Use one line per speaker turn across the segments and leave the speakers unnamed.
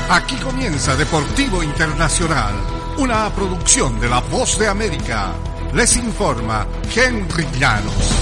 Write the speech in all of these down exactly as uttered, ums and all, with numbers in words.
Aquí comienza Deportivo Internacional, una producción de La Voz de América. Les informa Henry Llanos.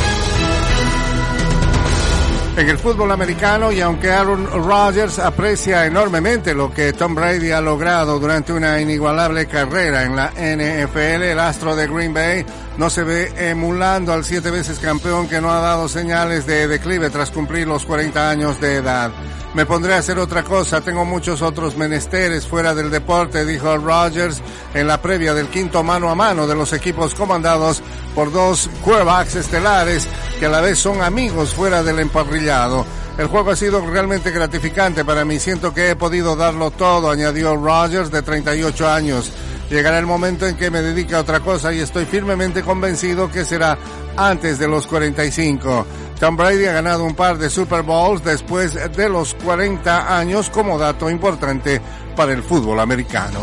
En el fútbol americano, y aunque Aaron Rodgers aprecia enormemente lo que Tom Brady ha logrado durante una inigualable carrera en la N F L, el astro de Green Bay no se ve emulando al siete veces campeón que no ha dado señales de declive tras cumplir los cuarenta años de edad. Me pondré a hacer otra cosa, tengo muchos otros menesteres fuera del deporte, dijo Rodgers en la previa del quinto mano a mano de los equipos comandados por dos quarterbacks estelares que a la vez son amigos fuera del emparrillado. El juego ha sido realmente gratificante para mí, siento que he podido darlo todo, añadió Rodgers, de treinta y ocho años. Llegará el momento en que me dedique a otra cosa y estoy firmemente convencido que será antes de los cuarenta y cinco. Tom Brady ha ganado un par de Super Bowls después de los cuarenta años como dato importante para el fútbol americano.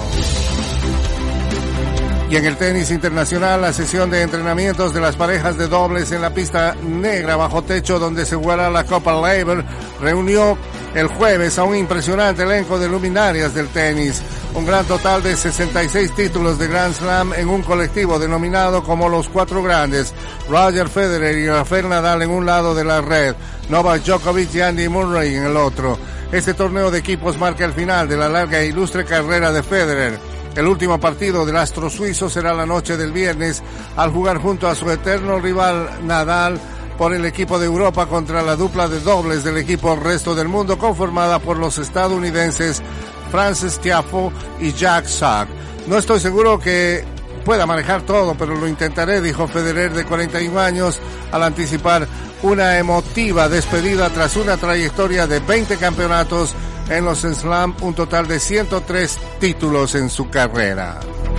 Y en el tenis internacional, la sesión de entrenamientos de las parejas de dobles en la pista negra bajo techo donde se jugará la Copa Laver reunió el jueves a un impresionante elenco de luminarias del tenis. Un gran total de sesenta y seis títulos de Grand Slam en un colectivo denominado como los Cuatro Grandes. Roger Federer y Rafael Nadal en un lado de la red, Novak Djokovic y Andy Murray en el otro. Este torneo de equipos marca el final de la larga e ilustre carrera de Federer. El último partido del astro suizo será la noche del viernes al jugar junto a su eterno rival Nadal por el equipo de Europa contra la dupla de dobles del equipo Resto del Mundo conformada por los estadounidenses Frances Tiafoe y Jack Sock. No estoy seguro que pueda manejar todo, pero lo intentaré, dijo Federer, de cuarenta y uno años, al anticipar una emotiva despedida tras una trayectoria de veinte campeonatos en los Slam, un total de ciento tres títulos en su carrera.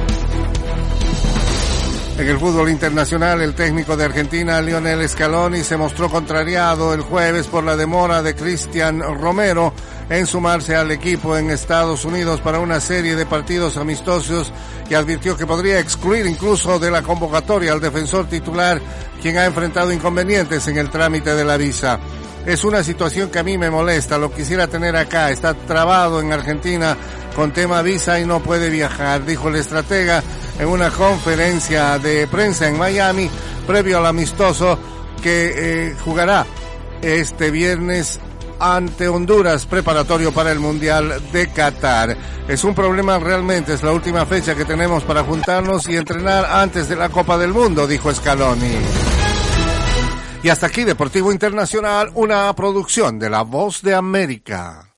En el fútbol internacional, el técnico de Argentina, Lionel Scaloni, se mostró contrariado el jueves por la demora de Cristian Romero en sumarse al equipo en Estados Unidos para una serie de partidos amistosos y advirtió que podría excluir incluso de la convocatoria al defensor titular, quien ha enfrentado inconvenientes en el trámite de la visa. Es una situación que a mí me molesta, lo quisiera tener acá, está trabado en Argentina con tema visa y no puede viajar, dijo el estratega en una conferencia de prensa en Miami, previo al amistoso que eh, jugará este viernes ante Honduras, preparatorio para el Mundial de Qatar. Es un problema realmente, es la última fecha que tenemos para juntarnos y entrenar antes de la Copa del Mundo, dijo Scaloni. Y hasta aquí Deportivo Internacional, una producción de La Voz de América.